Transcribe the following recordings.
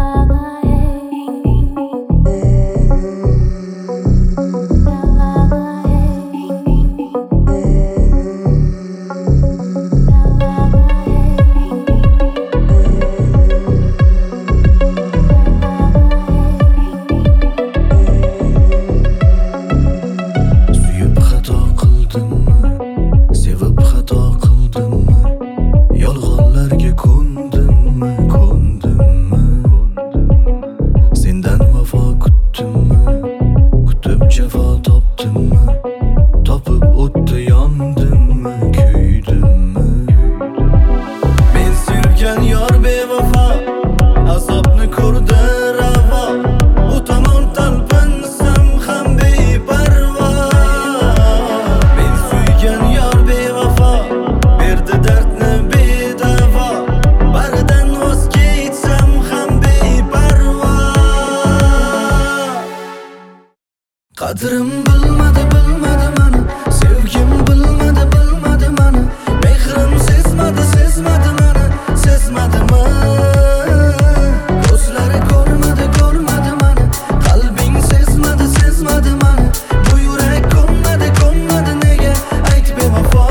Qadrim bilmadi mani, sevgim bilmadi mani, mehrim sezmadi mani, sezmadimi? Ko'zlari ko'rmadi mani, qalbing sezmadi mani, bu yurak ko'nmadi nega ayt bevafo.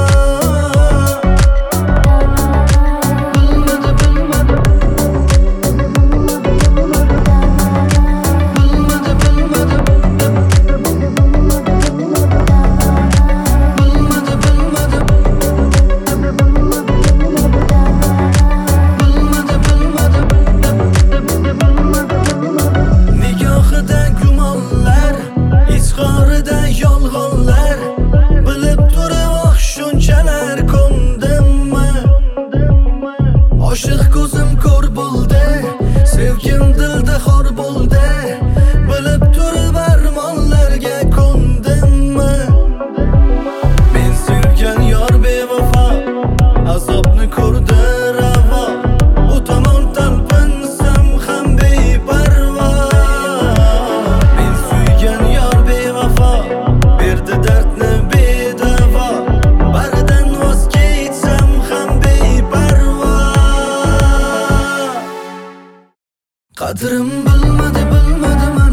Yolg'onlar bilib turib shunchalar ko'ndimmi? Oshiq ko'zim ko'r bo'ldi, sevgim dilda xor bo'ldi, bilib turib armonlarga ko'ndimmi? Men sevgan yor bevafo, azobni ko'rdi ravo, u tomon talpinsam ham beparvo. Men suygan yor bevafo, berdi dardni bedavo, baridan voz kechsam ham beparvo. Qadrim bilmadi mani.